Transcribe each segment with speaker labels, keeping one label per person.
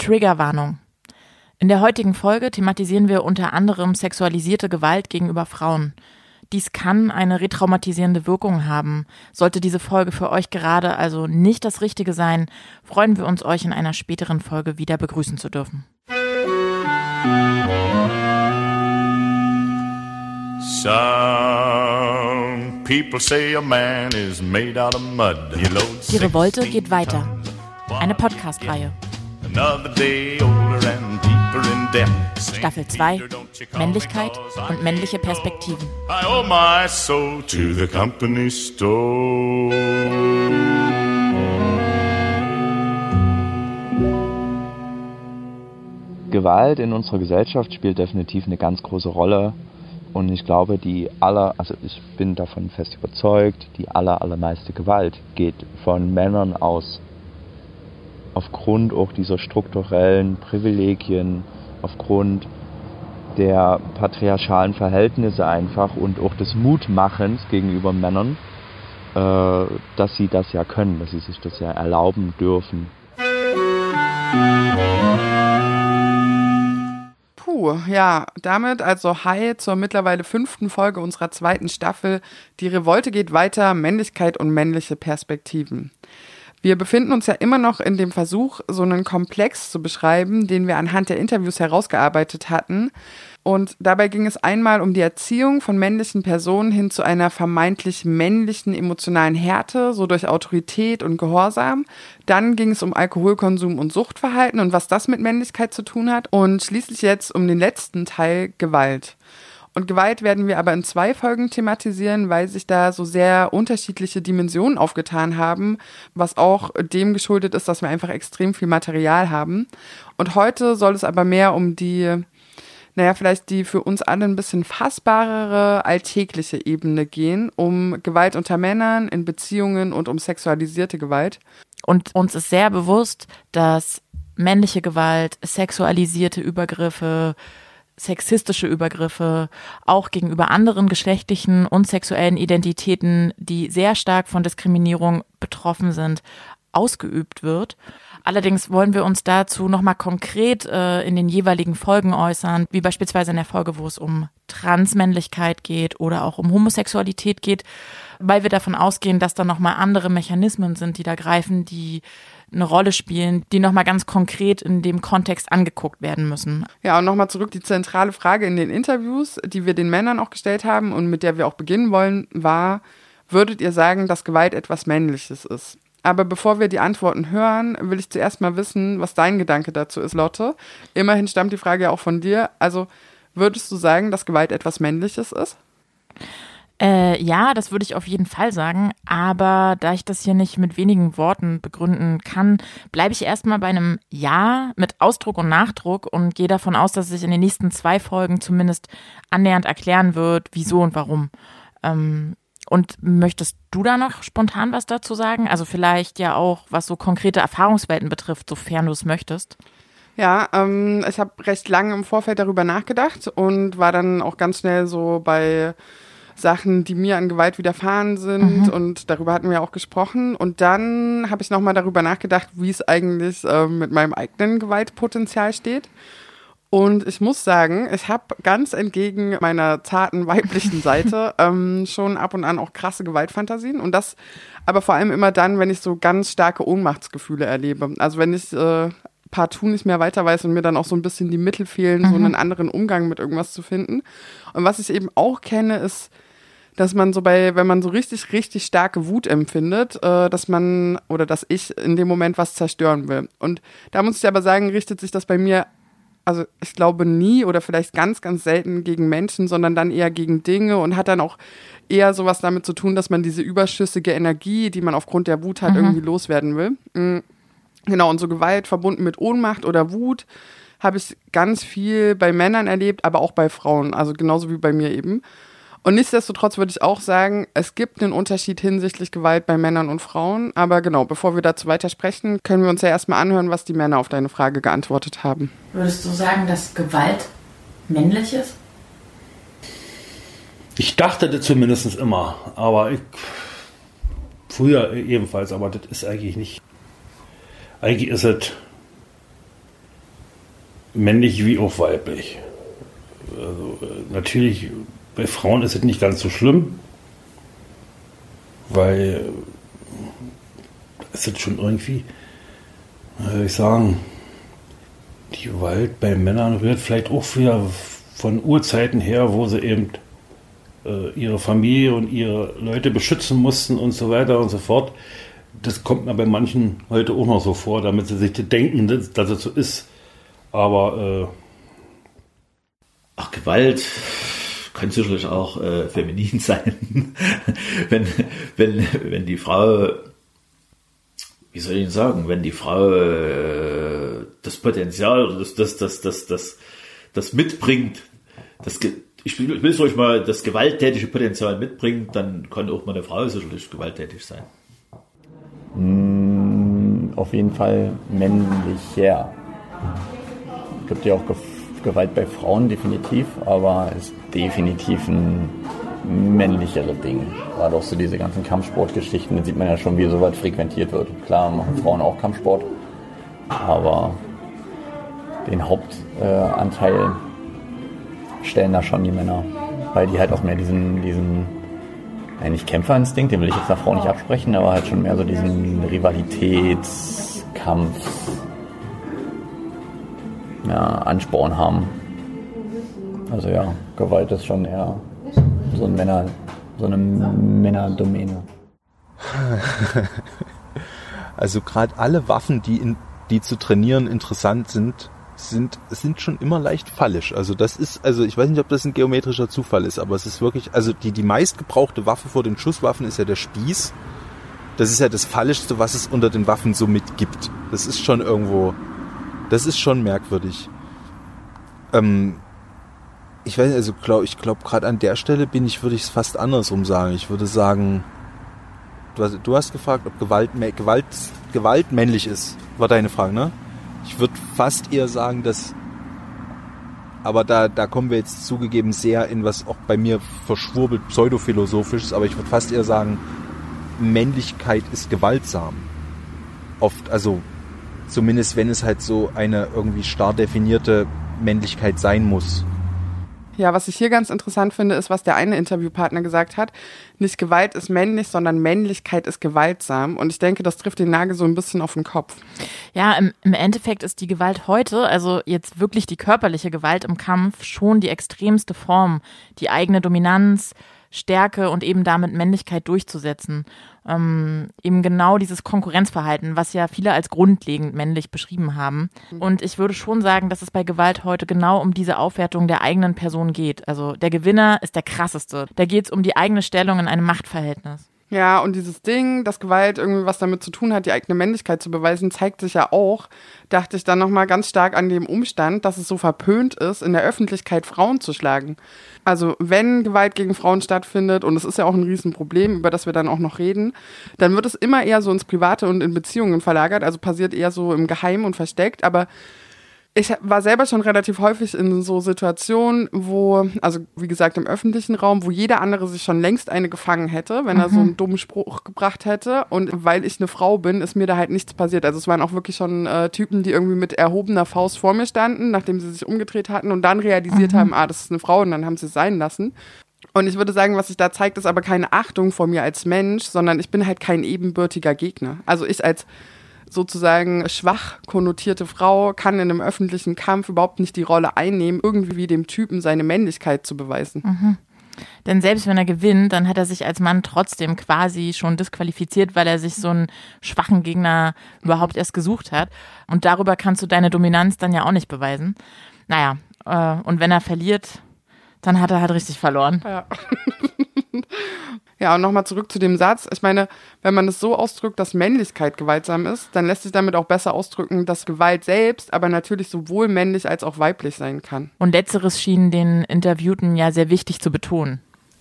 Speaker 1: Triggerwarnung. In der heutigen Folge thematisieren wir unter anderem sexualisierte Gewalt gegenüber Frauen. Dies kann eine retraumatisierende Wirkung haben. Sollte diese Folge für euch gerade also nicht das Richtige sein, freuen wir uns, euch in einer späteren Folge wieder begrüßen zu dürfen.
Speaker 2: Some people say a man is made out of mud.
Speaker 1: Die Revolte geht weiter. Eine Podcast-Reihe.
Speaker 2: Another day older and deeper in debt.
Speaker 1: Staffel 2. Männlichkeit und männliche Perspektiven.
Speaker 2: I owe my soul to the company store.
Speaker 3: Gewalt in unserer Gesellschaft spielt definitiv eine ganz große Rolle. Und ich glaube, ich bin davon fest überzeugt, die allermeiste Gewalt geht von Männern aus. Aufgrund auch dieser strukturellen Privilegien, aufgrund der patriarchalen Verhältnisse einfach und auch des Mutmachens gegenüber Männern, dass sie das ja können, dass sie sich das ja erlauben dürfen.
Speaker 4: Ja, damit also hi zur mittlerweile 5. Folge unserer 2. Staffel. Die Revolte geht weiter, Männlichkeit und männliche Perspektiven. Wir befinden uns ja immer noch in dem Versuch, so einen Komplex zu beschreiben, den wir anhand der Interviews herausgearbeitet hatten. Und dabei ging es einmal um die Erziehung von männlichen Personen hin zu einer vermeintlich männlichen emotionalen Härte, so durch Autorität und Gehorsam. Dann ging es um Alkoholkonsum und Suchtverhalten und was das mit Männlichkeit zu tun hat. Und schließlich jetzt um den letzten Teil, Gewalt. Und Gewalt werden wir aber in 2 Folgen thematisieren, weil sich da so sehr unterschiedliche Dimensionen aufgetan haben, was auch dem geschuldet ist, dass wir einfach extrem viel Material haben. Und heute soll es aber mehr um die für uns alle ein bisschen fassbarere, alltägliche Ebene gehen, um Gewalt unter Männern, in Beziehungen und um sexualisierte Gewalt.
Speaker 1: Und uns ist sehr bewusst, dass männliche Gewalt, sexualisierte Übergriffe, sexistische Übergriffe auch gegenüber anderen geschlechtlichen und sexuellen Identitäten, die sehr stark von Diskriminierung betroffen sind, ausgeübt wird. Allerdings wollen wir uns dazu nochmal konkret in den jeweiligen Folgen äußern, wie beispielsweise in der Folge, wo es um Transmännlichkeit geht oder auch um Homosexualität geht, weil wir davon ausgehen, dass da nochmal andere Mechanismen sind, die da greifen, die eine Rolle spielen, die nochmal ganz konkret in dem Kontext angeguckt werden müssen.
Speaker 4: Ja, und nochmal zurück, die zentrale Frage in den Interviews, die wir den Männern auch gestellt haben und mit der wir auch beginnen wollen, war, würdet ihr sagen, dass Gewalt etwas Männliches ist? Aber bevor wir die Antworten hören, will ich zuerst mal wissen, was dein Gedanke dazu ist, Lotte. Immerhin stammt die Frage ja auch von dir. Also würdest du sagen, dass Gewalt etwas Männliches ist?
Speaker 1: Ja, das würde ich auf jeden Fall sagen. Aber da ich das hier nicht mit wenigen Worten begründen kann, bleibe ich erstmal bei einem Ja mit Ausdruck und Nachdruck und gehe davon aus, dass sich in den nächsten 2 Folgen zumindest annähernd erklären wird, wieso und warum. Und möchtest du da noch spontan was dazu sagen? Also vielleicht ja auch, was so konkrete Erfahrungswelten betrifft, sofern du es möchtest.
Speaker 4: Ja, ich habe recht lange im Vorfeld darüber nachgedacht und war dann auch ganz schnell so bei Sachen, die mir an Gewalt widerfahren sind und darüber hatten wir auch gesprochen. Und dann habe ich nochmal darüber nachgedacht, wie es eigentlich mit meinem eigenen Gewaltpotenzial steht. Und ich muss sagen, ich habe ganz entgegen meiner zarten weiblichen Seite schon ab und an auch krasse Gewaltfantasien. Und das aber vor allem immer dann, wenn ich so ganz starke Ohnmachtsgefühle erlebe. Also wenn ich partout nicht mehr weiter weiß und mir dann auch so ein bisschen die Mittel fehlen, so einen anderen Umgang mit irgendwas zu finden. Und was ich eben auch kenne, ist, dass man so wenn man so richtig, richtig starke Wut empfindet, dass ich in dem Moment was zerstören will. Und da muss ich aber sagen, richtet sich das bei mir, also ich glaube nie oder vielleicht ganz, ganz selten gegen Menschen, sondern dann eher gegen Dinge und hat dann auch eher sowas damit zu tun, dass man diese überschüssige Energie, die man aufgrund der Wut hat, irgendwie loswerden will. Genau, und so Gewalt verbunden mit Ohnmacht oder Wut habe ich ganz viel bei Männern erlebt, aber auch bei Frauen, also genauso wie bei mir eben. Und nichtsdestotrotz würde ich auch sagen, es gibt einen Unterschied hinsichtlich Gewalt bei Männern und Frauen. Aber genau, bevor wir dazu weiter sprechen, können wir uns ja erstmal anhören, was die Männer auf deine Frage geantwortet haben.
Speaker 1: Würdest du sagen, dass Gewalt männlich ist?
Speaker 5: Ich dachte das zumindest immer, aber früher ebenfalls, aber das ist eigentlich nicht. Eigentlich ist es männlich wie auch weiblich. Also, natürlich, bei Frauen ist es nicht ganz so schlimm, weil es ist schon irgendwie, wie soll ich sagen, die Gewalt bei Männern rührt vielleicht auch wieder von Urzeiten her, wo sie eben ihre Familie und ihre Leute beschützen mussten und so weiter und so fort. Das kommt mir bei manchen heute auch noch so vor, damit sie sich denken, dass es so ist. Aber
Speaker 6: Gewalt kann sicherlich auch feminin sein. wenn die Frau, wie soll ich denn sagen, wenn die Frau das Potenzial oder das mitbringt, ich will es ruhig mal, das gewalttätige Potenzial mitbringt, dann kann auch mal eine Frau sicherlich gewalttätig sein.
Speaker 3: Auf jeden Fall männlicher. Es gibt ja auch Gewalt bei Frauen, definitiv, aber ist definitiv ein männlicheres Ding. Gerade auch so diese ganzen Kampfsportgeschichten, da sieht man ja schon, wie so weit frequentiert wird. Klar machen Frauen auch Kampfsport, aber den Hauptanteil stellen da schon die Männer, weil die halt auch mehr diesen eigentlich Kämpferinstinkt, den will ich jetzt einer Frau nicht absprechen, aber halt schon mehr so diesen Rivalitätskampf, Ansporn haben. Also ja, Gewalt ist schon eher so eine Männerdomäne.
Speaker 7: Also gerade alle Waffen, die zu trainieren interessant sind schon immer leicht fallisch. Also ich weiß nicht, ob das ein geometrischer Zufall ist, aber es ist wirklich, also die meistgebrauchte Waffe vor den Schusswaffen ist ja der Spieß. Das ist ja das Fallischste, was es unter den Waffen so mitgibt. Das ist schon merkwürdig. Ich weiß nicht, also ich glaube gerade an der Stelle würde ich es fast andersrum sagen. Ich würde sagen, du hast gefragt, ob Gewalt männlich ist. War deine Frage, ne? Ich würde fast eher sagen, aber da kommen wir jetzt zugegeben sehr in was auch bei mir verschwurbelt pseudophilosophisches, aber ich würde fast eher sagen, Männlichkeit ist gewaltsam. Oft, also zumindest wenn es halt so eine irgendwie starr definierte Männlichkeit sein muss.
Speaker 4: Ja, was ich hier ganz interessant finde, ist, was der eine Interviewpartner gesagt hat. Nicht Gewalt ist männlich, sondern Männlichkeit ist gewaltsam. Und ich denke, das trifft den Nagel so ein bisschen auf den Kopf.
Speaker 1: Ja, im Endeffekt ist die Gewalt heute, also jetzt wirklich die körperliche Gewalt im Kampf, schon die extremste Form, die eigene Dominanz, Stärke und eben damit Männlichkeit durchzusetzen. Eben genau dieses Konkurrenzverhalten, was ja viele als grundlegend männlich beschrieben haben. Und ich würde schon sagen, dass es bei Gewalt heute genau um diese Aufwertung der eigenen Person geht. Also der Gewinner ist der krasseste. Da geht es um die eigene Stellung in einem Machtverhältnis.
Speaker 4: Ja, und dieses Ding, dass Gewalt irgendwie was damit zu tun hat, die eigene Männlichkeit zu beweisen, zeigt sich ja auch, dachte ich dann nochmal ganz stark an dem Umstand, dass es so verpönt ist, in der Öffentlichkeit Frauen zu schlagen. Also wenn Gewalt gegen Frauen stattfindet, und es ist ja auch ein Riesenproblem, über das wir dann auch noch reden, dann wird es immer eher so ins Private und in Beziehungen verlagert, also passiert eher so im Geheimen und versteckt, aber ich war selber schon relativ häufig in so Situationen, wo, also wie gesagt im öffentlichen Raum, wo jeder andere sich schon längst eine gefangen hätte, wenn er so einen dummen Spruch gebracht hätte. Und weil ich eine Frau bin, ist mir da halt nichts passiert. Also es waren auch wirklich schon Typen, die irgendwie mit erhobener Faust vor mir standen, nachdem sie sich umgedreht hatten und dann realisiert haben, das ist eine Frau, und dann haben sie es sein lassen. Und ich würde sagen, was sich da zeigt, ist aber keine Achtung vor mir als Mensch, sondern ich bin halt kein ebenbürtiger Gegner. Also ich als sozusagen schwach konnotierte Frau kann in einem öffentlichen Kampf überhaupt nicht die Rolle einnehmen, irgendwie dem Typen seine Männlichkeit zu beweisen.
Speaker 1: Denn selbst wenn er gewinnt, dann hat er sich als Mann trotzdem quasi schon disqualifiziert, weil er sich so einen schwachen Gegner überhaupt erst gesucht hat. Und darüber kannst du deine Dominanz dann ja auch nicht beweisen. Naja, und wenn er verliert, dann hat er halt richtig verloren.
Speaker 4: Ja. Ja, und nochmal zurück zu dem Satz. Ich meine, wenn man es so ausdrückt, dass Männlichkeit gewaltsam ist, dann lässt sich damit auch besser ausdrücken, dass Gewalt selbst aber natürlich sowohl männlich als auch weiblich sein kann.
Speaker 1: Und Letzteres schien den Interviewten ja sehr wichtig zu betonen.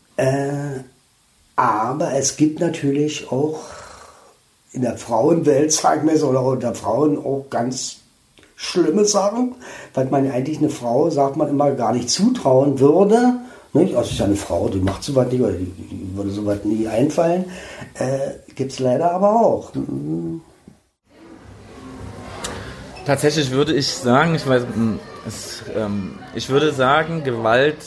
Speaker 8: Aber es gibt natürlich auch in der Frauenwelt, sagen wir so, oder unter Frauen auch ganz schlimme Sachen, weil man eigentlich eine Frau, sagt man immer, gar nicht zutrauen würde. Nicht? Also ist ja eine Frau, die macht sowas nicht, oder die würde sowas nie einfallen. Gibt es leider aber auch.
Speaker 9: Tatsächlich würde ich sagen, ich würde sagen, Gewalt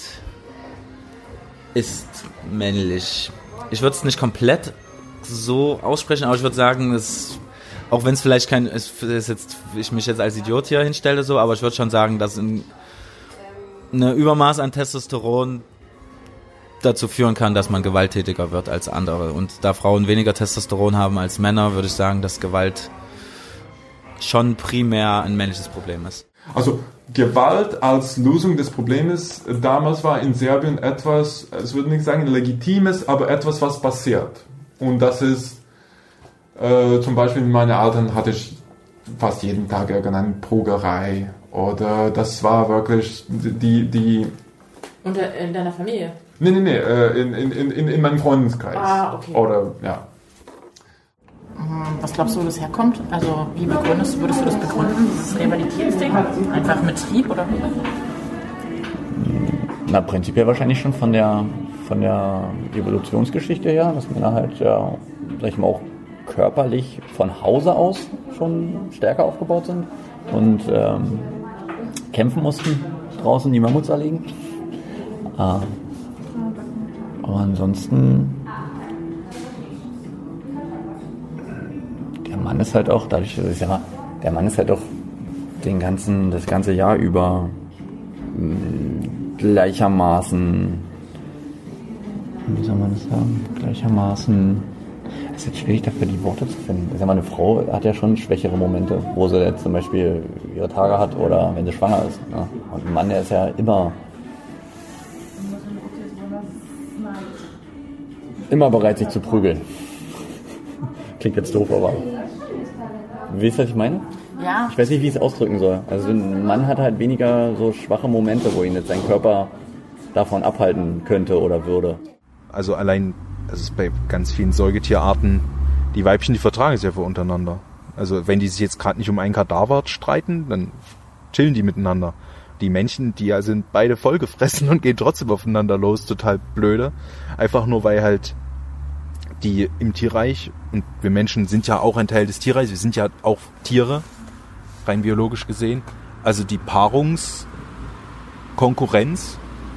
Speaker 9: ist männlich. Ich würde es nicht komplett so aussprechen, aber ich würde sagen, auch wenn es vielleicht ich mich jetzt als Idiot hier hinstelle, so, aber ich würde schon sagen, dass ein Übermaß an Testosteron dazu führen kann, dass man gewalttätiger wird als andere. Und da Frauen weniger Testosteron haben als Männer, würde ich sagen, dass Gewalt schon primär ein männliches Problem ist.
Speaker 10: Also Gewalt als Lösung des Problems damals war in Serbien etwas, ich würde nicht sagen Legitimes, aber etwas, was passiert. Und das ist, zum Beispiel mit meinen Eltern hatte ich fast jeden Tag irgendeine Prügerei. Oder das war wirklich die
Speaker 1: Und in deiner Familie?
Speaker 10: Nee, in meinem Freundeskreis.
Speaker 1: Ah, okay.
Speaker 10: Oder, ja.
Speaker 1: Was glaubst du, wo das herkommt? Also, würdest du das begründen, dieses Rivalitätsding? Einfach mit Trieb, oder?
Speaker 11: Na, prinzipiell wahrscheinlich schon von der Evolutionsgeschichte her, dass Männer halt, ja, sag ich mal, auch körperlich von Hause aus schon stärker aufgebaut sind und kämpfen mussten, draußen die Mammuts erlegen. Aber ansonsten, der Mann ist halt auch, dadurch, der Mann ist halt auch das ganze Jahr über gleichermaßen, wie soll man das sagen, es ist jetzt schwierig dafür die Worte zu finden. Ich sag mal, eine Frau hat ja schon schwächere Momente, wo sie jetzt zum Beispiel ihre Tage hat oder wenn sie schwanger ist. Ne? Und ein Mann, der ist ja immer bereit, sich zu prügeln. Klingt jetzt doof, aber wisst ihr, was ich meine?
Speaker 1: Ja.
Speaker 11: Ich weiß nicht, wie ich es ausdrücken soll. Also ein Mann hat halt weniger so schwache Momente, wo ihn jetzt sein Körper davon abhalten könnte oder würde.
Speaker 7: Also allein, das ist bei ganz vielen Säugetierarten, die Weibchen, die vertragen es ja für untereinander. Also wenn die sich jetzt gerade nicht um einen Kadaver streiten, dann chillen die miteinander. Die Männchen, die ja sind beide vollgefressen und gehen trotzdem aufeinander los, total blöde. Einfach nur, weil halt die im Tierreich, und wir Menschen sind ja auch ein Teil des Tierreichs, wir sind ja auch Tiere, rein biologisch gesehen. Also die Paarungskonkurrenz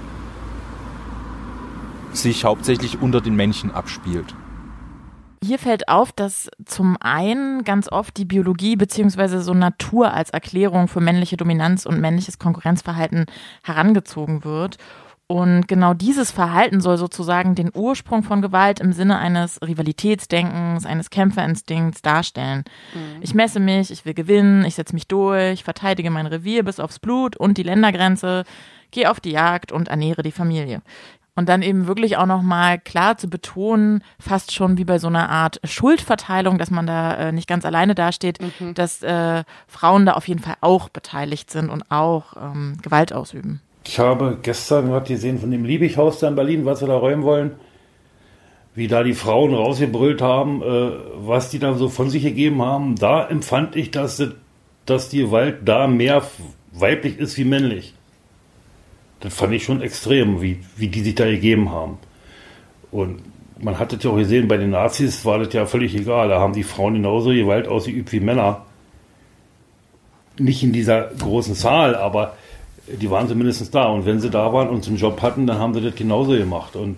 Speaker 7: sich hauptsächlich unter den Männchen abspielt.
Speaker 1: Hier fällt auf, dass zum einen ganz oft die Biologie bzw. so Natur als Erklärung für männliche Dominanz und männliches Konkurrenzverhalten herangezogen wird. Und genau dieses Verhalten soll sozusagen den Ursprung von Gewalt im Sinne eines Rivalitätsdenkens, eines Kämpferinstinkts darstellen. Ich messe mich, ich will gewinnen, ich setze mich durch, verteidige mein Revier bis aufs Blut und die Ländergrenze, gehe auf die Jagd und ernähre die Familie. Und dann eben wirklich auch nochmal klar zu betonen, fast schon wie bei so einer Art Schuldverteilung, dass man da nicht ganz alleine dasteht, dass Frauen da auf jeden Fall auch beteiligt sind und auch Gewalt ausüben.
Speaker 5: Ich habe gestern gerade gesehen von dem Liebighaus da in Berlin, was sie da räumen wollen, wie da die Frauen rausgebrüllt haben, was die da so von sich gegeben haben. Da empfand ich, dass die Gewalt da mehr weiblich ist wie männlich. Das fand ich schon extrem, wie die sich da gegeben haben. Und man hat das ja auch gesehen, bei den Nazis war das ja völlig egal. Da haben die Frauen genauso Gewalt ausgeübt wie Männer. Nicht in dieser großen Zahl, aber die waren zumindest da. Und wenn sie da waren und einen Job hatten, dann haben sie das genauso gemacht. Und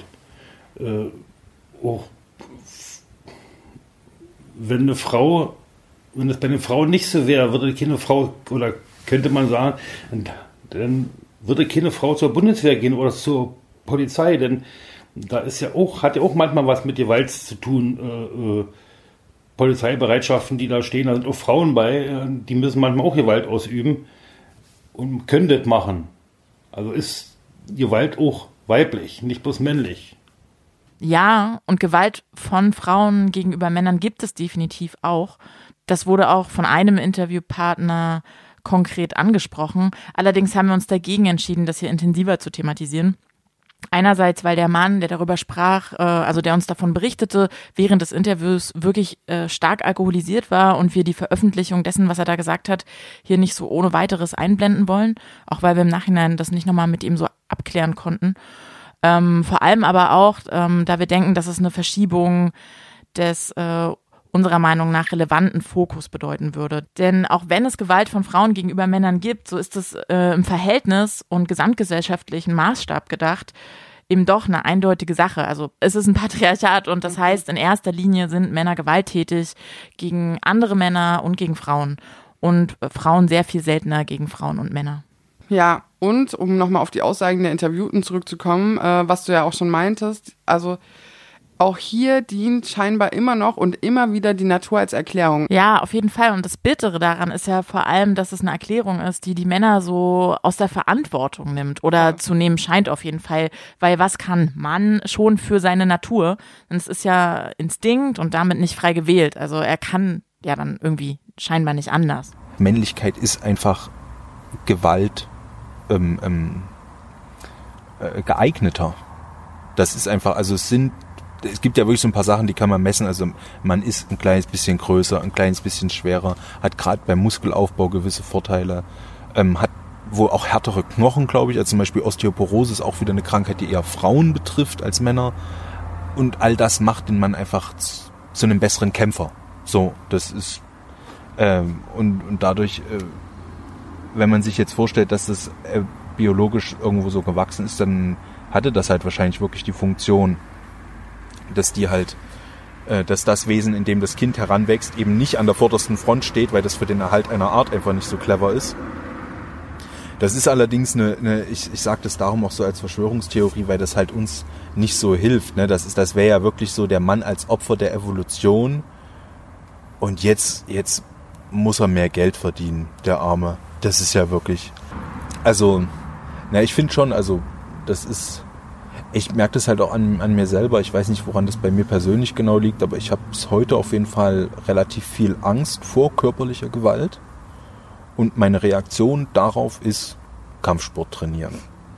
Speaker 5: auch wenn es bei einer Frau nicht so wäre, würde keine Frau, oder könnte man sagen, dann würde keine Frau zur Bundeswehr gehen oder zur Polizei, denn da hat ja auch manchmal was mit Gewalt zu tun. Polizeibereitschaften, die da stehen, da sind auch Frauen bei, die müssen manchmal auch Gewalt ausüben und können das machen. Also ist Gewalt auch weiblich, nicht bloß männlich.
Speaker 1: Ja, und Gewalt von Frauen gegenüber Männern gibt es definitiv auch. Das wurde auch von einem Interviewpartner konkret angesprochen. Allerdings haben wir uns dagegen entschieden, das hier intensiver zu thematisieren. Einerseits, weil der Mann, der darüber sprach, also der uns davon berichtete, während des Interviews wirklich stark alkoholisiert war und wir die Veröffentlichung dessen, was er da gesagt hat, hier nicht so ohne weiteres einblenden wollen, auch weil wir im Nachhinein das nicht nochmal mit ihm so abklären konnten. Vor allem aber auch, da wir denken, dass es eine Verschiebung des unserer Meinung nach relevanten Fokus bedeuten würde. Denn auch wenn es Gewalt von Frauen gegenüber Männern gibt, so ist es im Verhältnis und gesamtgesellschaftlichen Maßstab gedacht eben doch eine eindeutige Sache. Also es ist ein Patriarchat und das heißt, in erster Linie sind Männer gewalttätig gegen andere Männer und gegen Frauen und Frauen sehr viel seltener gegen Frauen und Männer.
Speaker 4: Ja, und um nochmal auf die Aussagen der Interviewten zurückzukommen, was du ja auch schon meintest, also auch hier dient scheinbar immer noch und immer wieder die Natur als Erklärung.
Speaker 1: Ja, auf jeden Fall. Und das Bittere daran ist ja vor allem, dass es eine Erklärung ist, die Männer so aus der Verantwortung nimmt oder zu nehmen scheint auf jeden Fall. Weil was kann Mann schon für seine Natur? Und es ist ja Instinkt und damit nicht frei gewählt. Also er kann ja dann irgendwie scheinbar nicht anders.
Speaker 7: Männlichkeit ist einfach Gewalt geeigneter. Das ist einfach, also es gibt ja wirklich so ein paar Sachen, die kann man messen. Also man ist ein kleines bisschen größer, ein kleines bisschen schwerer, hat gerade beim Muskelaufbau gewisse Vorteile, hat wohl auch härtere Knochen, glaube ich. Also zum Beispiel Osteoporose ist auch wieder eine Krankheit, die eher Frauen betrifft als Männer. Und all das macht den Mann einfach zu einem besseren Kämpfer. So, das ist und dadurch, wenn man sich jetzt vorstellt, dass das biologisch irgendwo so gewachsen ist, dann hatte das halt wahrscheinlich wirklich die Funktion, dass das Wesen, in dem das Kind heranwächst, eben nicht an der vordersten Front steht, weil das für den Erhalt einer Art einfach nicht so clever ist. Das ist allerdings ich sage das darum auch so als Verschwörungstheorie, weil das halt uns nicht so hilft. Ne? Das wäre ja wirklich so der Mann als Opfer der Evolution und jetzt muss er mehr Geld verdienen, der Arme. Das ist ja wirklich, also, ich finde schon, also das ist, ich merke das halt auch an mir selber. Ich weiß nicht, woran das bei mir persönlich genau liegt, aber ich habe bis heute auf jeden Fall relativ viel Angst vor körperlicher Gewalt. Und meine Reaktion darauf ist Kampfsport trainieren.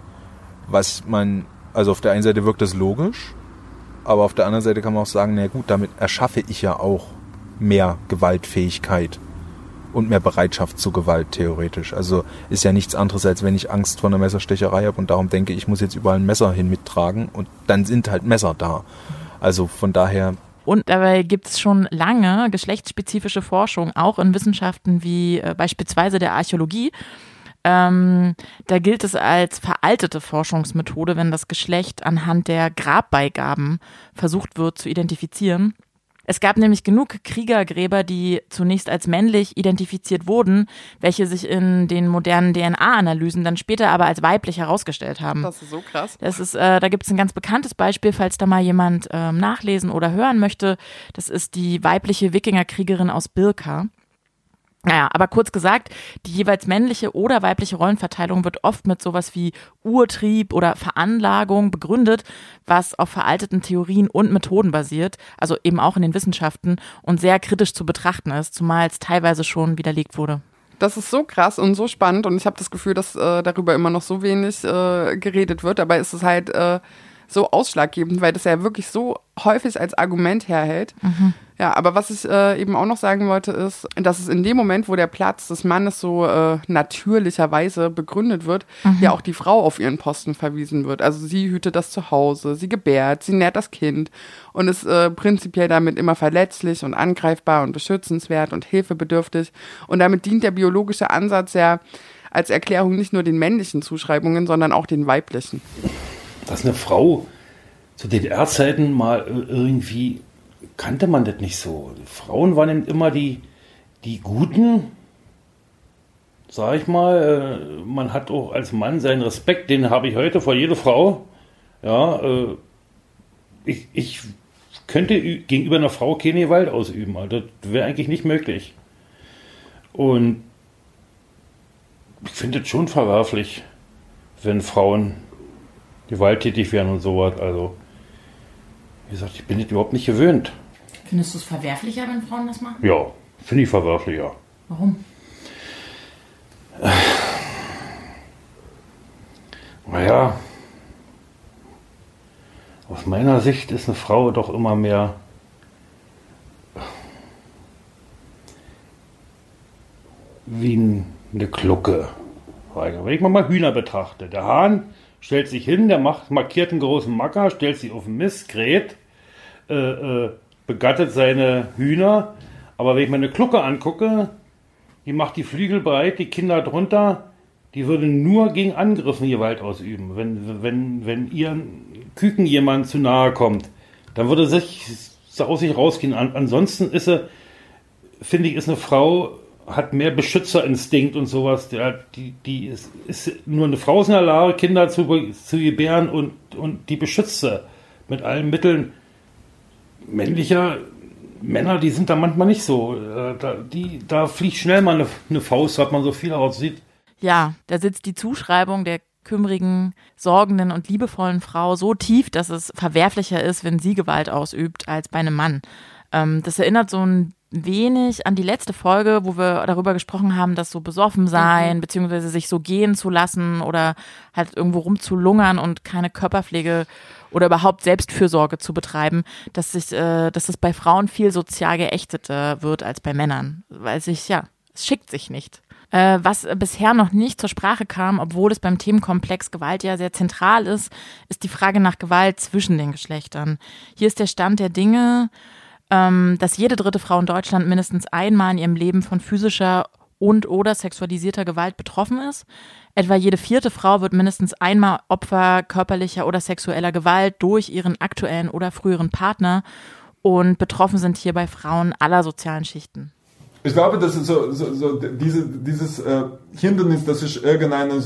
Speaker 7: Also auf der einen Seite wirkt das logisch, aber auf der anderen Seite kann man auch sagen, na gut, damit erschaffe ich ja auch mehr Gewaltfähigkeit und mehr Bereitschaft zu Gewalt theoretisch. Also ist ja nichts anderes, als wenn ich Angst vor einer Messerstecherei habe und darum denke, ich muss jetzt überall ein Messer hin mittragen und dann sind halt Messer da. Also von daher.
Speaker 1: Und dabei gibt es schon lange geschlechtsspezifische Forschung, auch in Wissenschaften wie beispielsweise der Archäologie. Da gilt es als veraltete Forschungsmethode, wenn das Geschlecht anhand der Grabbeigaben versucht wird zu identifizieren. Es gab nämlich genug Kriegergräber, die zunächst als männlich identifiziert wurden, welche sich in den modernen DNA-Analysen dann später aber als weiblich herausgestellt haben.
Speaker 4: Das ist so krass.
Speaker 1: Da gibt es ein ganz bekanntes Beispiel, falls da mal jemand nachlesen oder hören möchte. Das ist die weibliche Wikingerkriegerin aus Birka. Naja, aber kurz gesagt, die jeweils männliche oder weibliche Rollenverteilung wird oft mit sowas wie Urtrieb oder Veranlagung begründet, was auf veralteten Theorien und Methoden basiert, also eben auch in den Wissenschaften und sehr kritisch zu betrachten ist, zumal es teilweise schon widerlegt wurde.
Speaker 4: Das ist so krass und so spannend und ich habe das Gefühl, dass darüber immer noch so wenig geredet wird. Dabei ist es halt so ausschlaggebend, weil das ja wirklich so häufig als Argument herhält. Mhm. Ja, aber was ich eben auch noch sagen wollte, ist, dass es in dem Moment, wo der Platz des Mannes so natürlicherweise begründet wird, ja auch die Frau auf ihren Posten verwiesen wird. Also sie hütet das Zuhause, sie gebärt, sie nährt das Kind und ist prinzipiell damit immer verletzlich und angreifbar und beschützenswert und hilfebedürftig. Und damit dient der biologische Ansatz ja als Erklärung nicht nur den männlichen Zuschreibungen, sondern auch den weiblichen.
Speaker 5: Dass eine Frau zu DDR-Zeiten mal irgendwie kannte man das nicht so. Frauen waren eben immer die Guten, sag ich mal. Man hat auch als Mann seinen Respekt, den habe ich heute vor jeder Frau. Ja, ich könnte gegenüber einer Frau keine Gewalt ausüben. Also das wäre eigentlich nicht möglich. Und ich finde es schon verwerflich, wenn Frauen gewalttätig werden und sowas. Also, wie gesagt, ich bin das überhaupt nicht gewöhnt.
Speaker 1: Findest du es verwerflicher, wenn Frauen das machen?
Speaker 5: Ja, finde ich verwerflicher.
Speaker 1: Warum?
Speaker 5: Naja, aus meiner Sicht ist eine Frau doch immer mehr wie eine Glucke. Wenn ich mal Hühner betrachte, der Hahn stellt sich hin, der markiert einen großen Macker, stellt sich auf ein Mistgerät, begattet seine Hühner, aber wenn ich meine Glucke angucke, die macht die Flügel breit, die Kinder drunter, die würde nur gegen Angriffen Gewalt ausüben. Wenn ihren Küken jemand zu nahe kommt, dann würde sie aus sich rausgehen. Ansonsten ist sie, finde ich, ist eine Frau, hat mehr Beschützerinstinkt und sowas. Die ist nur eine Frau ist in der Lage, Kinder zu gebären und die beschützt sie mit allen Mitteln. Männlicher Männer, die sind da manchmal nicht so. Da fliegt schnell mal eine Faust, was man so viel aussieht.
Speaker 1: Ja, da sitzt die Zuschreibung der kümmerigen, sorgenden und liebevollen Frau so tief, dass es verwerflicher ist, wenn sie Gewalt ausübt, als bei einem Mann. Das erinnert so ein wenig an die letzte Folge, wo wir darüber gesprochen haben, dass so besoffen sein, beziehungsweise sich so gehen zu lassen oder halt irgendwo rumzulungern und keine Körperpflege oder überhaupt Selbstfürsorge zu betreiben, dass es bei Frauen viel sozial geächteter wird als bei Männern, weil es schickt sich nicht. Was bisher noch nicht zur Sprache kam, obwohl es beim Themenkomplex Gewalt ja sehr zentral ist, ist die Frage nach Gewalt zwischen den Geschlechtern. Hier ist der Stand der Dinge, dass jede dritte Frau in Deutschland mindestens einmal in ihrem Leben von physischer und/oder sexualisierter Gewalt betroffen ist. Etwa jede vierte Frau wird mindestens einmal Opfer körperlicher oder sexueller Gewalt durch ihren aktuellen oder früheren Partner. Und betroffen sind hierbei Frauen aller sozialen Schichten.
Speaker 10: Ich glaube, das ist dieses Hindernis, dass ich irgendeine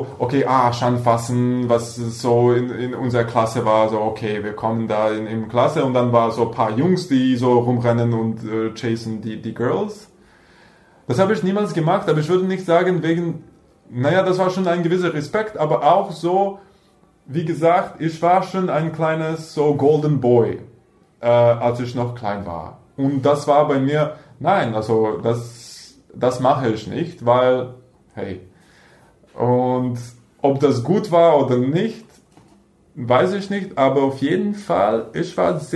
Speaker 10: schon fassen, was so in unserer Klasse war, so okay, wir kommen da in Klasse und dann war so ein paar Jungs, die so rumrennen und chasen die Girls. Das habe ich niemals gemacht, aber ich würde nicht sagen das war schon ein gewisser Respekt, aber auch so, wie gesagt, ich war schon ein kleines so Golden Boy, als ich noch klein war. Und das war bei mir, nein, also das mache ich nicht, weil, hey. Und ob das gut war oder nicht, weiß ich nicht, aber auf jeden Fall, ich weiß,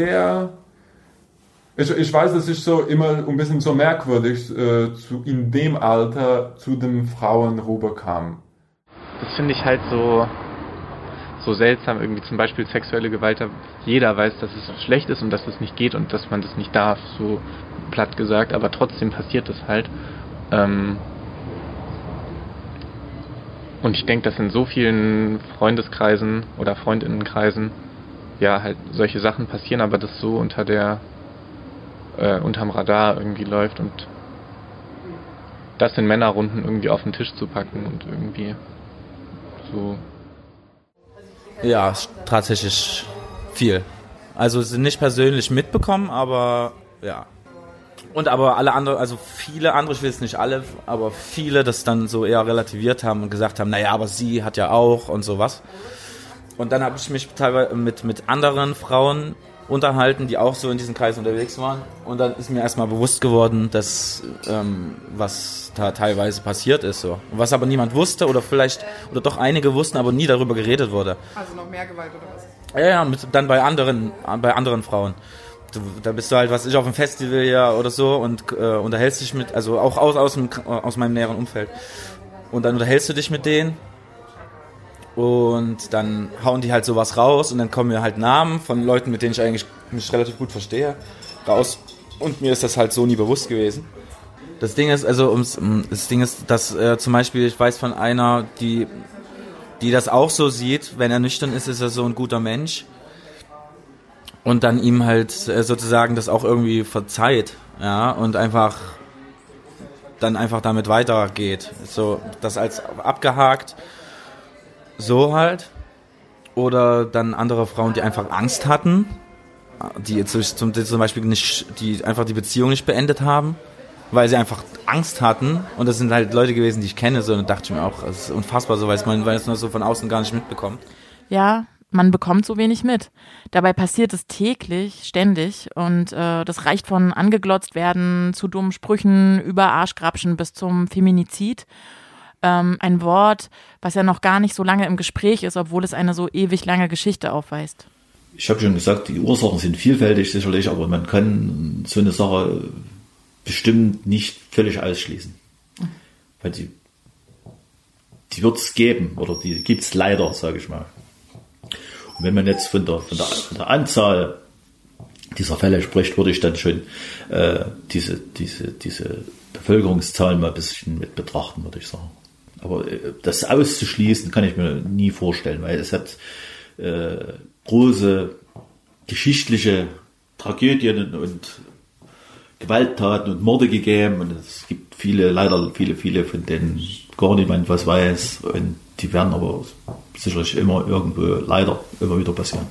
Speaker 10: dass ich so immer ein bisschen so merkwürdig in dem Alter zu den Frauen rüberkam.
Speaker 12: Das finde ich halt so seltsam, irgendwie zum Beispiel sexuelle Gewalt. Jeder weiß, dass es schlecht ist und dass es nicht geht und dass man das nicht darf, so platt gesagt, aber trotzdem passiert es halt. Und ich denke, dass in so vielen Freundeskreisen oder Freundinnenkreisen halt solche Sachen passieren, aber das so unterm Radar irgendwie läuft und das in Männerrunden irgendwie auf den Tisch zu packen und irgendwie so.
Speaker 9: Ja, tatsächlich viel. Also sind nicht persönlich mitbekommen, aber ja. Und aber alle andere, also viele andere, ich will es nicht alle, aber viele das dann so eher relativiert haben und gesagt haben, naja, aber sie hat ja auch und sowas. Und dann habe ich mich teilweise mit anderen Frauen unterhalten, die auch so in diesem Kreis unterwegs waren. Und dann ist mir erstmal bewusst geworden, dass was da teilweise passiert ist. So. Was aber niemand wusste oder doch einige wussten, aber nie darüber geredet wurde.
Speaker 4: Also noch mehr Gewalt oder was?
Speaker 9: Ja, dann bei anderen Frauen. Da bist du halt, was ich auf dem Festival oder so und unterhältst dich mit, also auch aus meinem näheren Umfeld. Und dann unterhältst du dich mit denen und dann hauen die halt sowas raus und dann kommen mir halt Namen von Leuten, mit denen ich eigentlich mich relativ gut verstehe, raus. Und mir ist das halt so nie bewusst gewesen. Das Ding ist, dass zum Beispiel, ich weiß von einer, die das auch so sieht, wenn er nüchtern ist er so ein guter Mensch. Und dann ihm halt sozusagen das auch irgendwie verzeiht, ja, und einfach damit weitergeht. So, das als abgehakt, so halt. Oder dann andere Frauen, die einfach Angst hatten, die zum Beispiel die einfach die Beziehung nicht beendet haben, weil sie einfach Angst hatten. Und das sind halt Leute gewesen, die ich kenne, so, und dachte ich mir auch, das ist unfassbar so, weil es nur so von außen gar nicht mitbekommt.
Speaker 1: Ja, man bekommt so wenig mit. Dabei passiert es täglich, ständig und das reicht von angeglotzt werden zu dummen Sprüchen über Arschgrapschen bis zum Feminizid. Ein Wort, was ja noch gar nicht so lange im Gespräch ist, obwohl es eine so ewig lange Geschichte aufweist.
Speaker 6: Ich habe schon gesagt, die Ursachen sind vielfältig sicherlich, aber man kann so eine Sache bestimmt nicht völlig ausschließen. Weil die wird es geben oder die gibt es leider, sage ich mal. Und wenn man jetzt von der Anzahl dieser Fälle spricht, würde ich dann schon diese Bevölkerungszahl mal ein bisschen mit betrachten, würde ich sagen. Aber das auszuschließen kann ich mir nie vorstellen, weil es hat große geschichtliche Tragödien und Gewalttaten und Morde gegeben und es gibt leider viele, von denen gar niemand was weiß und die werden aber sicherlich immer wieder passieren.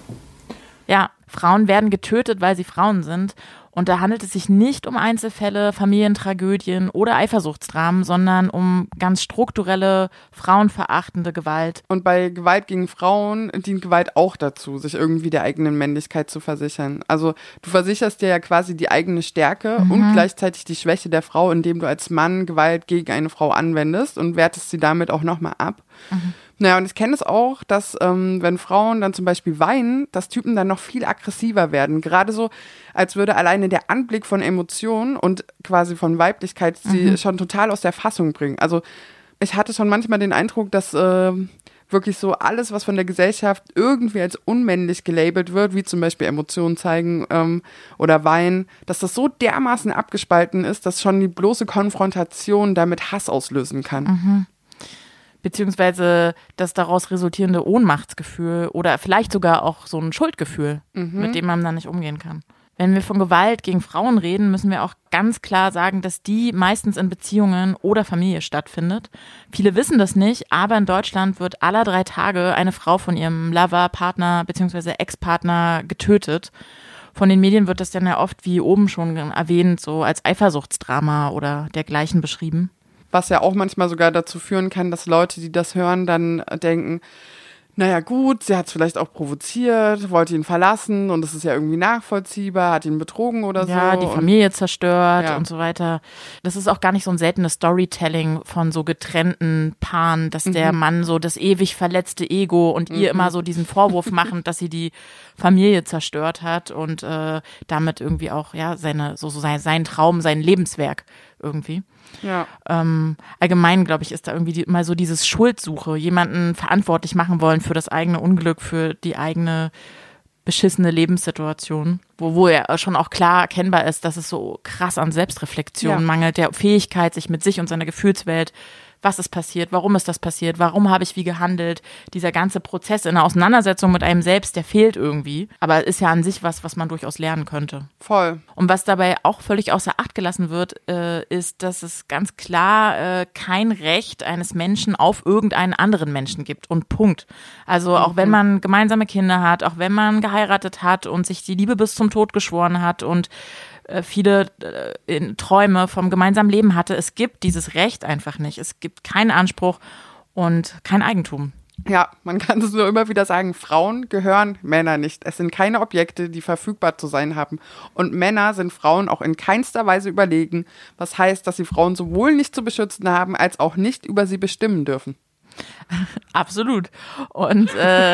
Speaker 1: Ja, Frauen werden getötet, weil sie Frauen sind. Und da handelt es sich nicht um Einzelfälle, Familientragödien oder Eifersuchtsdramen, sondern um ganz strukturelle, frauenverachtende Gewalt.
Speaker 4: Und bei Gewalt gegen Frauen dient Gewalt auch dazu, sich irgendwie der eigenen Männlichkeit zu versichern. Also du versicherst dir ja quasi die eigene Stärke und gleichzeitig die Schwäche der Frau, indem du als Mann Gewalt gegen eine Frau anwendest und wertest sie damit auch nochmal ab. Naja, und ich kenne es auch, dass wenn Frauen dann zum Beispiel weinen, dass Typen dann noch viel aggressiver werden. Gerade so, als würde alleine der Anblick von Emotionen und quasi von Weiblichkeit sie schon total aus der Fassung bringen. Also ich hatte schon manchmal den Eindruck, dass wirklich so alles, was von der Gesellschaft irgendwie als unmännlich gelabelt wird, wie zum Beispiel Emotionen zeigen oder weinen, dass das so dermaßen abgespalten ist, dass schon die bloße Konfrontation damit Hass auslösen kann.
Speaker 1: Beziehungsweise das daraus resultierende Ohnmachtsgefühl oder vielleicht sogar auch so ein Schuldgefühl, mit dem man dann nicht umgehen kann. Wenn wir von Gewalt gegen Frauen reden, müssen wir auch ganz klar sagen, dass die meistens in Beziehungen oder Familie stattfindet. Viele wissen das nicht, aber in Deutschland wird alle 3 Tage eine Frau von ihrem Lover, Partner bzw. Ex-Partner getötet. Von den Medien wird das dann ja oft, wie oben schon erwähnt, so als Eifersuchtsdrama oder dergleichen beschrieben.
Speaker 4: Was ja auch manchmal sogar dazu führen kann, dass Leute, die das hören, dann denken, naja gut, sie hat es vielleicht auch provoziert, wollte ihn verlassen und es ist ja irgendwie nachvollziehbar, hat ihn betrogen oder so.
Speaker 1: Ja, die Familie zerstört und so weiter. Das ist auch gar nicht so ein seltenes Storytelling von so getrennten Paaren, dass der Mann so das ewig verletzte Ego und ihr immer so diesen Vorwurf machen, dass sie die Familie zerstört hat und damit irgendwie auch sein Traum, sein Lebenswerk irgendwie.
Speaker 4: Ja.
Speaker 1: Allgemein, glaube ich, ist da irgendwie immer so dieses Schuldsuche, jemanden verantwortlich machen wollen für das eigene Unglück, für die eigene beschissene Lebenssituation, wo ja schon auch klar erkennbar ist, dass es so krass an Selbstreflexion mangelt, der Fähigkeit, sich mit sich und seiner Gefühlswelt, was ist passiert, warum ist das passiert, warum habe ich wie gehandelt, dieser ganze Prozess in der Auseinandersetzung mit einem selbst, der fehlt irgendwie, aber ist ja an sich was man durchaus lernen könnte.
Speaker 4: Voll.
Speaker 1: Und was dabei auch völlig außer Acht gelassen wird, ist, dass es ganz klar kein Recht eines Menschen auf irgendeinen anderen Menschen gibt und Punkt. Also auch wenn man gemeinsame Kinder hat, auch wenn man geheiratet hat und sich die Liebe bis zum Tod geschworen hat und viele Träume vom gemeinsamen Leben hatte. Es gibt dieses Recht einfach nicht. Es gibt keinen Anspruch und kein Eigentum.
Speaker 4: Ja, man kann es nur immer wieder sagen, Frauen gehören Männer nicht. Es sind keine Objekte, die verfügbar zu sein haben. Und Männer sind Frauen auch in keinster Weise überlegen, was heißt, dass sie Frauen sowohl nicht zu beschützen haben, als auch nicht über sie bestimmen dürfen.
Speaker 1: Absolut. Und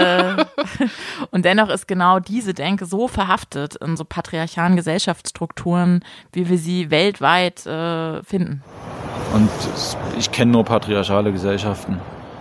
Speaker 1: dennoch ist genau diese Denke so verhaftet in so patriarchalen Gesellschaftsstrukturen, wie wir sie weltweit finden.
Speaker 13: Und ich kenne nur patriarchale Gesellschaften.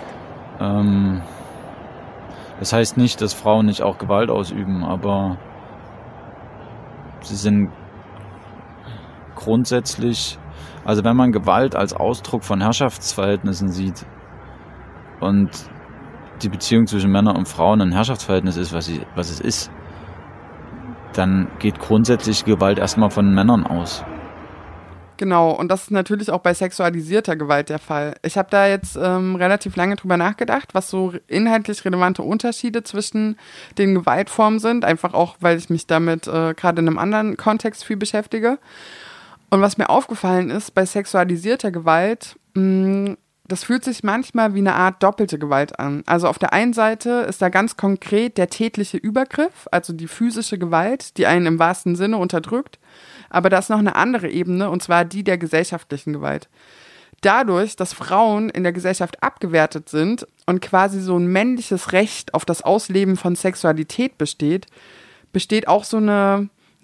Speaker 13: Das heißt nicht, dass Frauen nicht auch Gewalt ausüben, aber sie sind grundsätzlich, also wenn man Gewalt als Ausdruck von Herrschaftsverhältnissen sieht, und die Beziehung zwischen Männern und Frauen ein Herrschaftsverhältnis ist, was es ist, dann geht grundsätzlich Gewalt erstmal von Männern aus.
Speaker 4: Genau, und das ist natürlich auch bei sexualisierter Gewalt der Fall. Ich habe da jetzt relativ lange drüber nachgedacht, was so inhaltlich relevante Unterschiede zwischen den Gewaltformen sind, einfach auch, weil ich mich damit gerade in einem anderen Kontext viel beschäftige. Und was mir aufgefallen ist, bei sexualisierter Gewalt, das fühlt sich manchmal wie eine Art doppelte Gewalt an. Also auf der einen Seite ist da ganz konkret der tätliche Übergriff, also die physische Gewalt, die einen im wahrsten Sinne unterdrückt. Aber da ist noch eine andere Ebene, und zwar die der gesellschaftlichen Gewalt. Dadurch, dass Frauen in der Gesellschaft abgewertet sind und quasi so ein männliches Recht auf das Ausleben von Sexualität besteht auch so eine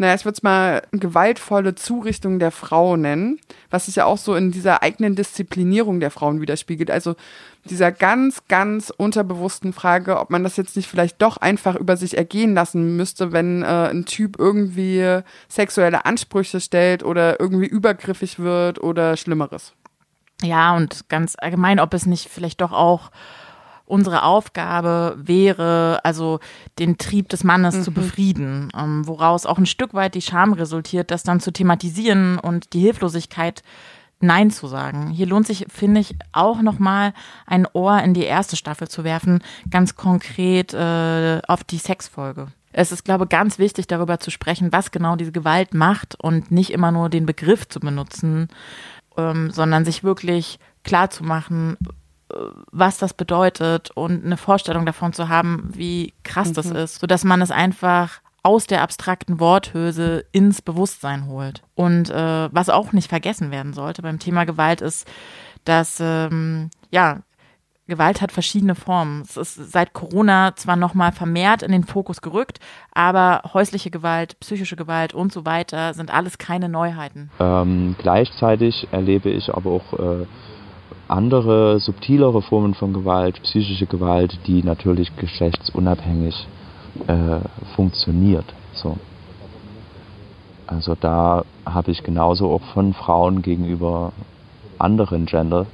Speaker 4: Naja, ich würde es mal gewaltvolle Zurichtung der Frau nennen, was sich ja auch so in dieser eigenen Disziplinierung der Frauen widerspiegelt. Also dieser ganz, ganz unterbewussten Frage, ob man das jetzt nicht vielleicht doch einfach über sich ergehen lassen müsste, wenn ein Typ irgendwie sexuelle Ansprüche stellt oder irgendwie übergriffig wird oder Schlimmeres.
Speaker 1: Ja, und ganz allgemein, ob es nicht vielleicht doch auch unsere Aufgabe wäre, also den Trieb des Mannes zu befrieden, woraus auch ein Stück weit die Scham resultiert, das dann zu thematisieren und die Hilflosigkeit Nein zu sagen. Hier lohnt sich, finde ich, auch nochmal ein Ohr in die erste Staffel zu werfen, ganz konkret auf die Sexfolge. Es ist, glaube ich, ganz wichtig, darüber zu sprechen, was genau diese Gewalt macht und nicht immer nur den Begriff zu benutzen, sondern sich wirklich klar zu machen, was das bedeutet und eine Vorstellung davon zu haben, wie krass das ist, sodass man es einfach aus der abstrakten Worthülse ins Bewusstsein holt. Und was auch nicht vergessen werden sollte beim Thema Gewalt ist, dass Gewalt hat verschiedene Formen. Es ist seit Corona zwar nochmal vermehrt in den Fokus gerückt, aber häusliche Gewalt, psychische Gewalt und so weiter sind alles keine Neuheiten.
Speaker 3: Gleichzeitig erlebe ich aber auch andere, subtilere Formen von Gewalt, psychische Gewalt, die natürlich geschlechtsunabhängig funktioniert. So. Also da habe ich genauso auch von Frauen gegenüber anderen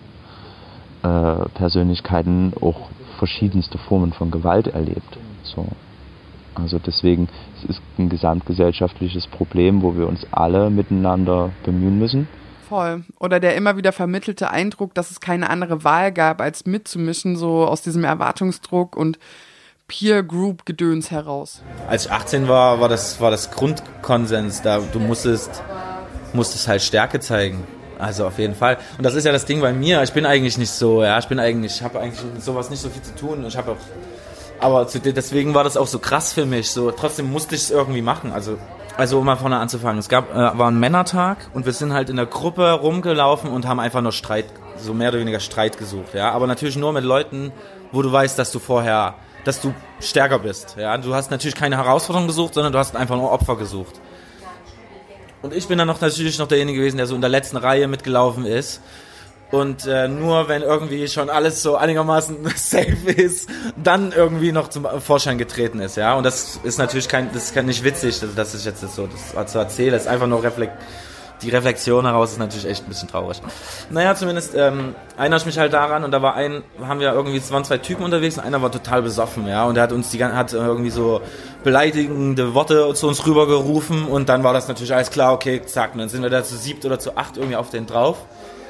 Speaker 3: Gender-Persönlichkeiten auch verschiedenste Formen von Gewalt erlebt. So. Also deswegen, es ist ein gesamtgesellschaftliches Problem, wo wir uns alle miteinander bemühen müssen.
Speaker 4: Voll. Oder der immer wieder vermittelte Eindruck, dass es keine andere Wahl gab, als mitzumischen, so aus diesem Erwartungsdruck und Peer-Group-Gedöns heraus.
Speaker 9: Als ich 18 war das Grundkonsens, du musstest halt Stärke zeigen. Also auf jeden Fall. Und das ist ja das Ding bei mir. Ich bin eigentlich nicht so, ich habe eigentlich mit sowas nicht so viel zu tun. Deswegen war das auch so krass für mich. So, trotzdem musste ich es irgendwie machen. Also um mal vorne anzufangen. Es war ein Männertag und wir sind halt in der Gruppe rumgelaufen und haben einfach nur so mehr oder weniger Streit gesucht. Ja, aber natürlich nur mit Leuten, wo du weißt, dass du stärker bist. Ja, du hast natürlich keine Herausforderung gesucht, sondern du hast einfach nur Opfer gesucht. Und ich bin dann natürlich noch derjenige gewesen, der so in der letzten Reihe mitgelaufen ist. Und nur wenn irgendwie schon alles so einigermaßen safe ist, dann irgendwie noch zum Vorschein getreten ist, ja. Und das ist natürlich nicht witzig, dass ich jetzt so das so erzähle. Das ist einfach nur die Reflexion heraus ist natürlich echt ein bisschen traurig. Naja, zumindest erinnere ich mich halt daran und da waren zwei Typen unterwegs und einer war total besoffen, ja. Und er hat hat irgendwie so beleidigende Worte zu uns rübergerufen und dann war das natürlich alles klar, okay, zack. Und dann sind wir da zu 7 oder zu 8 irgendwie auf den drauf.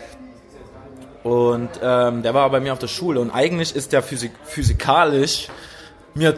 Speaker 9: Und der war bei mir auf der Schule und eigentlich ist der physikalisch mir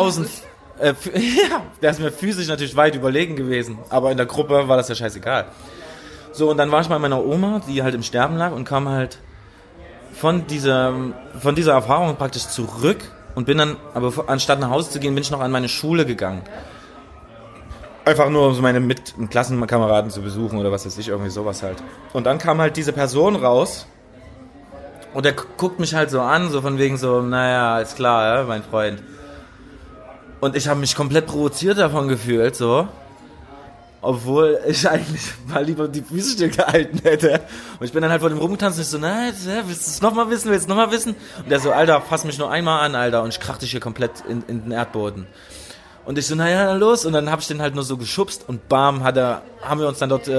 Speaker 9: der ist mir physisch natürlich weit überlegen gewesen, aber in der Gruppe war das ja scheißegal. So, und dann war ich bei meiner Oma, die halt im Sterben lag und kam halt von dieser Erfahrung praktisch zurück und bin dann, aber anstatt nach Hause zu gehen, bin ich noch an meine Schule gegangen. Einfach nur, um meine Klassenkameraden zu besuchen oder was weiß ich, irgendwie sowas halt. Und dann kam halt diese Person raus und der guckt mich halt so an, so von wegen so, naja, ist klar, ja, mein Freund. Und ich habe mich komplett provoziert davon gefühlt, so. Obwohl ich eigentlich mal lieber die Füße stillgehalten hätte. Und ich bin dann halt vor dem rumgetanzt und ich so, nein, willst du es nochmal wissen, Und der so, Alter, fass mich nur einmal an, Alter. Und ich krach dich hier komplett in den Erdboden. Und ich so, naja, dann los. Und dann hab ich den halt nur so geschubst und bam, haben wir uns dann dort,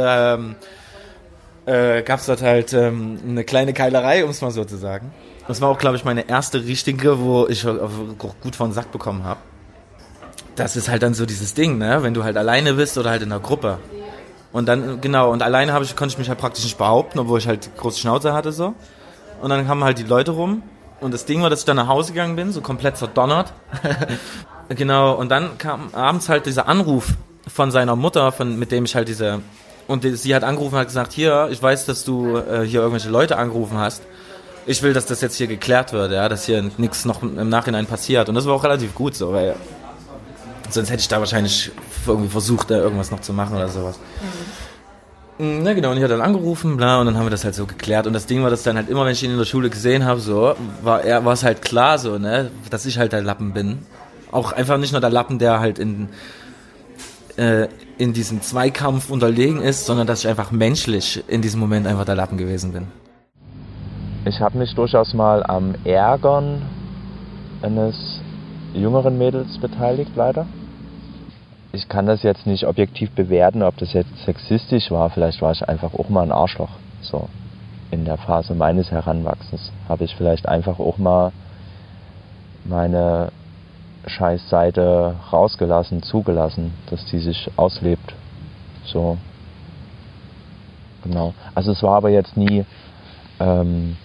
Speaker 9: gab's dort halt eine kleine Keilerei, um es mal so zu sagen. Das war auch, glaube ich, meine erste richtige, wo ich gut von den Sack bekommen habe. Das ist halt dann so dieses Ding, ne? Wenn du halt alleine bist oder halt in einer Gruppe. Und dann, genau, und alleine konnte ich mich halt praktisch nicht behaupten, obwohl ich halt große Schnauze hatte, so. Und dann kamen halt die Leute rum. Und das Ding war, dass ich dann nach Hause gegangen bin, so komplett verdonnert. Genau, und dann kam abends halt dieser Anruf von seiner Mutter, mit dem ich halt sie hat angerufen und hat gesagt, hier, ich weiß, dass du hier irgendwelche Leute angerufen hast. Ich will, dass das jetzt hier geklärt wird, ja, dass hier nichts noch im Nachhinein passiert. Und das war auch relativ gut so, weil sonst hätte ich da wahrscheinlich irgendwie versucht, da irgendwas noch zu machen oder sowas. Mhm. Na genau, und ich hatte dann angerufen, bla, und dann haben wir das halt so geklärt. Und das Ding war, dass dann halt immer, wenn ich ihn in der Schule gesehen habe, so, war es halt klar so, ne, dass ich halt der Lappen bin. Auch einfach nicht nur der Lappen, der halt in diesem Zweikampf unterlegen ist, sondern dass ich einfach menschlich in diesem Moment einfach der Lappen gewesen bin.
Speaker 3: Ich habe mich durchaus mal am Ärgern eines jüngeren Mädels beteiligt, leider. Ich kann das jetzt nicht objektiv bewerten, ob das jetzt sexistisch war. Vielleicht war ich einfach auch mal ein Arschloch. So, in der Phase meines Heranwachsens habe ich vielleicht einfach auch mal meine Scheißseite rausgelassen, zugelassen, dass die sich auslebt. So, genau. Also es war aber jetzt nie, also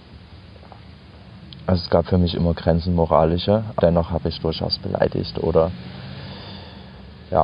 Speaker 3: es gab für mich immer Grenzen moralische. Dennoch habe ich durchaus beleidigt oder ja,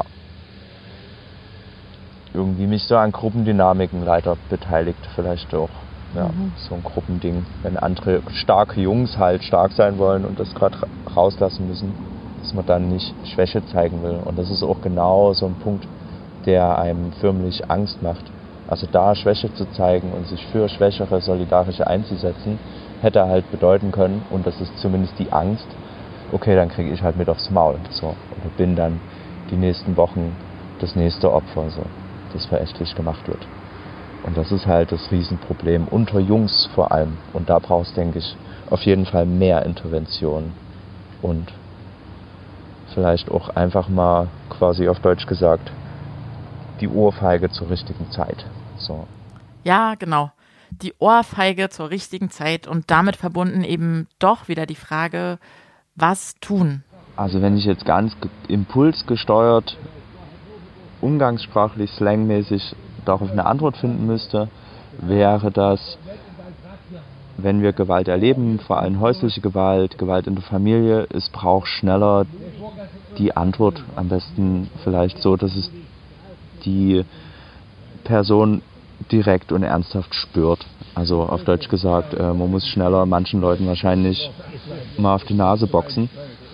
Speaker 3: irgendwie mich so an Gruppendynamiken leider beteiligt, vielleicht auch. Ja, so ein Gruppending, wenn andere starke Jungs halt stark sein wollen und das gerade rauslassen müssen, dass man dann nicht Schwäche zeigen will. Und das ist auch genau so ein Punkt, der einem förmlich Angst macht. Also da Schwäche zu zeigen und sich für Schwächere Solidarische einzusetzen, hätte halt bedeuten können, und das ist zumindest die Angst, okay, dann kriege ich halt mit aufs Maul. So, oder bin dann die nächsten Wochen das nächste Opfer, so, das verächtlich gemacht wird. Und das ist halt das Riesenproblem, unter Jungs vor allem. Und da brauchst, denke ich, auf jeden Fall mehr Intervention. Und vielleicht auch einfach mal, quasi auf Deutsch gesagt, die Ohrfeige zur richtigen Zeit. So.
Speaker 1: Ja, genau. Die Ohrfeige zur richtigen Zeit und damit verbunden eben doch wieder die Frage, was tun?
Speaker 3: Also wenn ich jetzt ganz impulsgesteuert, umgangssprachlich, slangmäßig darauf eine Antwort finden müsste, wäre das, wenn wir Gewalt erleben, vor allem häusliche Gewalt, Gewalt in der Familie, es braucht schneller die Antwort, am besten vielleicht so, dass es die Person direkt und ernsthaft spürt. Also auf Deutsch gesagt, man muss schneller manchen Leuten wahrscheinlich mal auf die Nase boxen.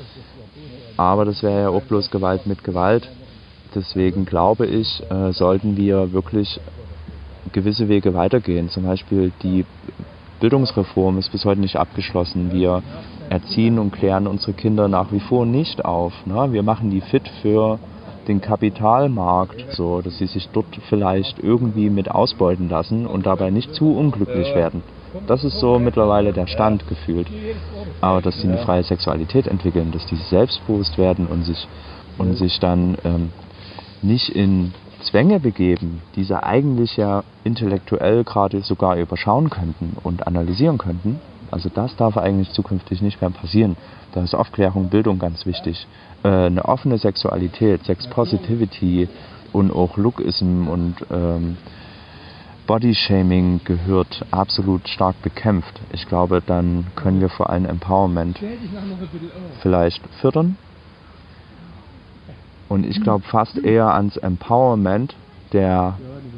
Speaker 3: Aber das wäre ja auch bloß Gewalt mit Gewalt. Deswegen glaube ich, sollten wir wirklich gewisse Wege weitergehen. Zum Beispiel die Bildungsreform ist bis heute nicht abgeschlossen. Wir erziehen und klären unsere Kinder nach wie vor nicht auf. Ne? Wir machen die fit für den Kapitalmarkt, so dass sie sich dort vielleicht irgendwie mit ausbeuten lassen und dabei nicht zu unglücklich werden. Das ist so mittlerweile der Stand gefühlt. Aber dass sie eine freie Sexualität entwickeln, dass die selbstbewusst werden und sich dann nicht in Zwänge begeben, die sie eigentlich ja intellektuell gerade sogar überschauen könnten und analysieren könnten. Also das darf eigentlich zukünftig nicht mehr passieren. Da ist Aufklärung, Bildung ganz wichtig. Eine offene Sexualität, Sex-Positivity und auch Lookism und Bodyshaming gehört absolut stark bekämpft. Ich glaube, dann können wir vor allem Empowerment vielleicht fördern. Und ich glaube fast eher ans Empowerment der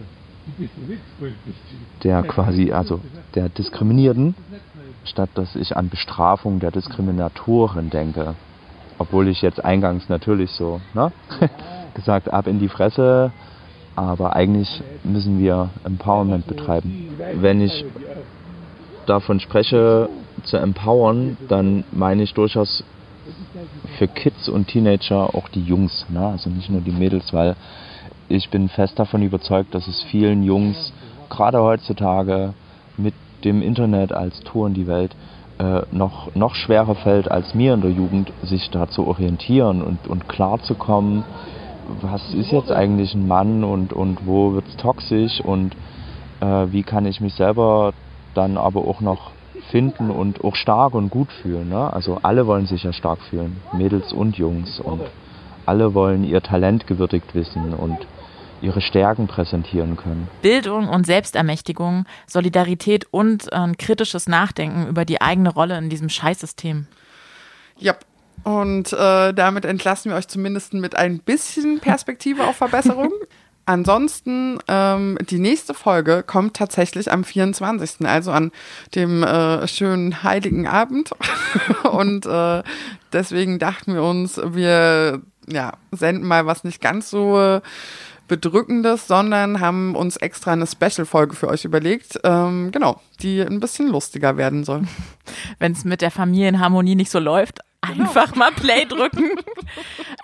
Speaker 3: quasi, also der Diskriminierten, statt dass ich an Bestrafung der Diskriminatoren denke. Obwohl ich jetzt eingangs natürlich so gesagt, ab in die Fresse, aber eigentlich müssen wir Empowerment betreiben. Wenn ich davon spreche, zu empowern, dann meine ich durchaus für Kids und Teenager auch die Jungs, ne? Also nicht nur die Mädels, weil ich bin fest davon überzeugt, dass es vielen Jungs, gerade heutzutage mit dem Internet als Tor in die Welt, noch schwerer fällt als mir in der Jugend, sich da zu orientieren und klar zu kommen, was ist jetzt eigentlich ein Mann und wo wird es toxisch und wie kann ich mich selber dann aber auch noch finden und auch stark und gut fühlen. Ne? Also alle wollen sich ja stark fühlen, Mädels und Jungs, und alle wollen ihr Talent gewürdigt wissen und ihre Stärken präsentieren können.
Speaker 1: Bildung und Selbstermächtigung, Solidarität und kritisches Nachdenken über die eigene Rolle in diesem Scheißsystem.
Speaker 4: Ja, und damit entlassen wir euch zumindest mit ein bisschen Perspektive auf Verbesserung. Ansonsten, die nächste Folge kommt tatsächlich am 24., also an dem schönen heiligen Abend. Und deswegen dachten wir uns, wir senden mal was nicht ganz so Bedrückendes, sondern haben uns extra eine Special-Folge für euch überlegt, die ein bisschen lustiger werden soll.
Speaker 1: Wenn es mit der Familienharmonie nicht so läuft, einfach mal Play drücken.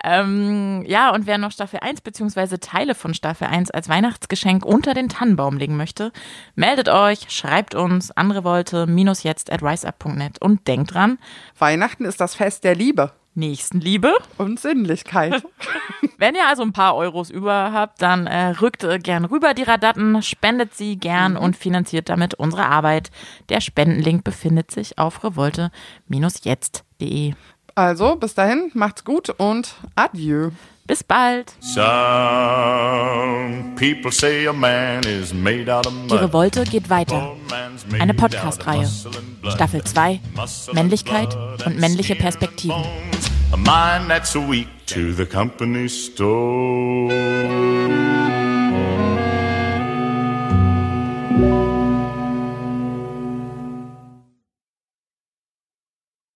Speaker 1: Ja, und wer noch Staffel 1 bzw. Teile von Staffel 1 als Weihnachtsgeschenk unter den Tannenbaum legen möchte, meldet euch, schreibt uns an revolte-jetzt@riseup.net und denkt dran,
Speaker 4: Weihnachten ist das Fest der Liebe.
Speaker 1: Nächstenliebe
Speaker 4: und Sinnlichkeit.
Speaker 1: Wenn ihr also ein paar Euros über habt, dann rückt gern rüber die Radatten, spendet sie gern und finanziert damit unsere Arbeit. Der Spendenlink befindet sich auf revolte-jetzt.de.
Speaker 4: Also, bis dahin, macht's gut und adieu.
Speaker 1: Bis bald.
Speaker 2: Some people say a man is made out of mud.
Speaker 1: Die Revolte geht weiter. Eine Podcast-Reihe. Staffel 2. Männlichkeit und männliche Perspektiven.
Speaker 2: A mind that's weak to the company store.